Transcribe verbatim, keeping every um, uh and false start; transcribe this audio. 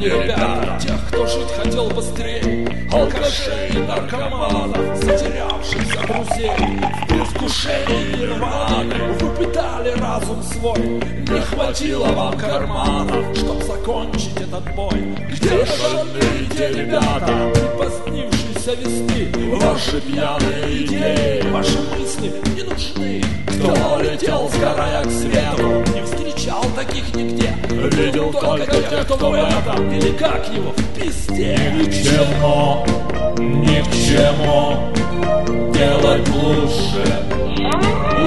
не ребята. Тех, кто жить хотел быстрее, алкашей, наркоманов, затерявшихся друзей, в предвкушении нирваны. Вы питали разум свой, не хватило вам карманов, чтоб закончить этот бой. Где же остальные те ребята, припозднившиеся весны? Ваши пьяные идеи, ваши мысли не нужны. Кто летел, сгорая к свету, не встречал таких нигде. Видел только тех, кто в этом, или как его, в пизде. Ни к чему, ни к чему делать лучше.